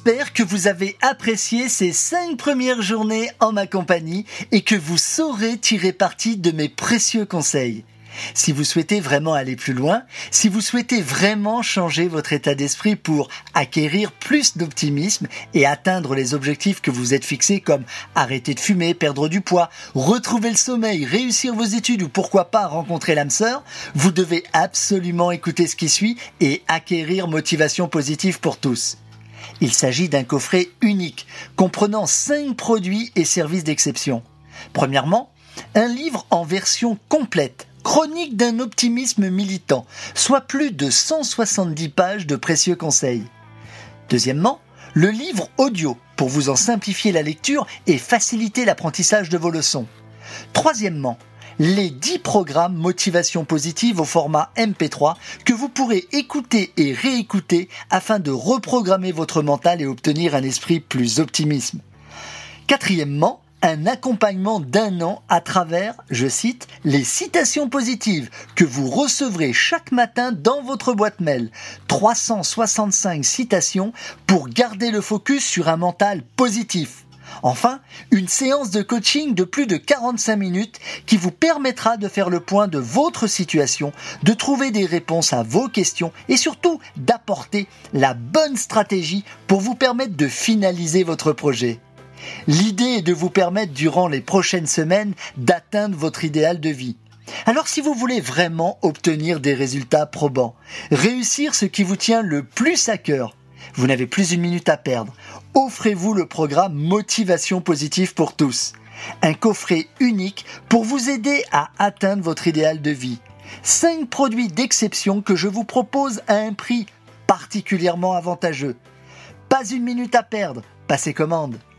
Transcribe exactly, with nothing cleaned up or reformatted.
J'espère que vous avez apprécié ces cinq premières journées en ma compagnie et que vous saurez tirer parti de mes précieux conseils. Si vous souhaitez vraiment aller plus loin, si vous souhaitez vraiment changer votre état d'esprit pour acquérir plus d'optimisme et atteindre les objectifs que vous êtes fixés comme arrêter de fumer, perdre du poids, retrouver le sommeil, réussir vos études ou pourquoi pas rencontrer l'âme sœur, vous devez absolument écouter ce qui suit et acquérir motivation positive pour tous. Il s'agit d'un coffret unique, comprenant cinq produits et services d'exception. Premièrement, un livre en version complète, chronique d'un optimisme militant, soit plus de cent soixante-dix pages de précieux conseils. Deuxièmement, le livre audio, pour vous en simplifier la lecture et faciliter l'apprentissage de vos leçons. Troisièmement, les dix programmes motivation positive au format M P trois que vous pourrez écouter et réécouter afin de reprogrammer votre mental et obtenir un esprit plus optimiste. Quatrièmement, un accompagnement d'un an à travers, je cite, les citations positives que vous recevrez chaque matin dans votre boîte mail. trois cent soixante-cinq citations pour garder le focus sur un mental positif. Enfin, une séance de coaching de plus de quarante-cinq minutes qui vous permettra de faire le point de votre situation, de trouver des réponses à vos questions et surtout d'apporter la bonne stratégie pour vous permettre de finaliser votre projet. L'idée est de vous permettre durant les prochaines semaines d'atteindre votre idéal de vie. Alors si vous voulez vraiment obtenir des résultats probants, réussir ce qui vous tient le plus à cœur, vous n'avez plus une minute à perdre. Offrez-vous le programme Motivation positive pour tous. Un coffret unique pour vous aider à atteindre votre idéal de vie. Cinq produits d'exception que je vous propose à un prix particulièrement avantageux. Pas une minute à perdre, passez commande.